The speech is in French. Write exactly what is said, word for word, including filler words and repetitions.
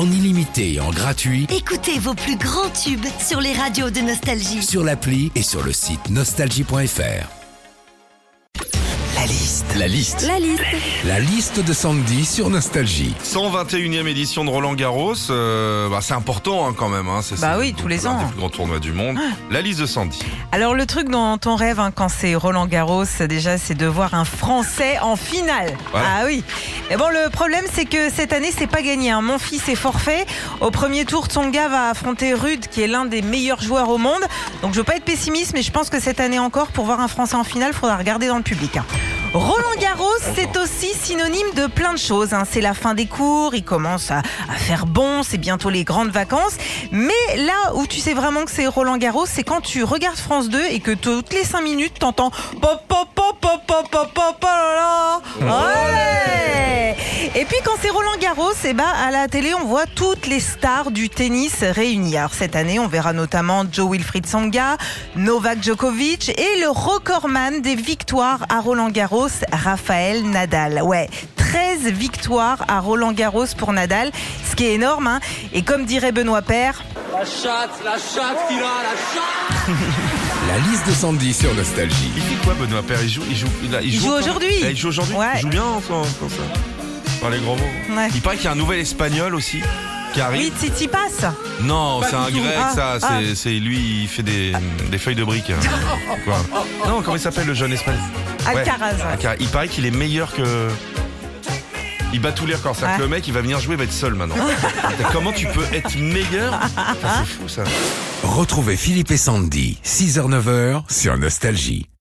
en illimité et en gratuit Écoutez vos plus grands tubes sur les radios de Nostalgie. sur l'appli et sur le site nostalgie point f r. La liste. La liste. La liste. La liste de Sandy sur Nostalgie. cent vingt et unième édition de Roland Garros, euh, bah c'est important hein, quand même. Hein, c'est, Bah c'est oui, tous les l'un ans. des plus grands tournois du monde. La liste de Sandy. Alors le truc dont on rêve hein, quand c'est Roland Garros, déjà c'est de voir un Français en finale. Ouais. Ah oui. Et bon, le problème c'est que cette année c'est pas gagné. Hein. Mon fils est forfait. Au premier tour, Tsonga va affronter Ruud, qui est l'un des meilleurs joueurs au monde. Donc je veux pas être pessimiste, mais je pense que cette année encore, pour voir un Français en finale, il faudra regarder dans le public. Hein. Roland Garros, c'est aussi synonyme de plein de choses. Hein. C'est la fin des cours, il commence à, à faire bon, c'est bientôt les grandes vacances. Mais là où tu sais vraiment que c'est Roland Garros, c'est quand tu regardes France deux et que toutes les cinq minutes, t'entends pop pop pop pop pop pop pop pop là. Ouais. Et puis quand c'est Roland Garros, eh ben, à la télé, on voit toutes les stars du tennis réunies. Alors cette année, on verra notamment Jo-Wilfried Tsonga, Novak Djokovic et le recordman des victoires à Roland Garros, Rafael Nadal. Ouais, treize victoires à Roland Garros pour Nadal, ce qui est énorme. Hein. Et comme dirait Benoît Paire... La chatte, la chatte qu'il a, la chatte. La liste de Sandy sur Nostalgie. Il fait quoi Benoît Paire? Il joue, il joue, il, a- il Il joue encore aujourd'hui. Ah, il joue aujourd'hui. Ouais. Il joue bien en ce moment, comme ça. Dans les grands mots. Ouais. Il paraît qu'il y a un nouvel espagnol aussi qui arrive. Oui, Tsitsipas. Non, c'est un du tout. grec, Ah, ça. ah. C'est, c'est lui, il fait des, des feuilles de briques. Quoi. Non, comment il s'appelle le jeune espagnol? Ouais. Alcaraz. Alcaraz. Il paraît qu'il est meilleur que. Il bat tous les records. C'est-à-dire Ouais. que le mec, il va venir jouer, il va être seul maintenant. Comment tu peux être meilleur? Enfin, c'est fou ça. Retrouvez Philippe et Sandy, six heures neuf heures sur Nostalgie.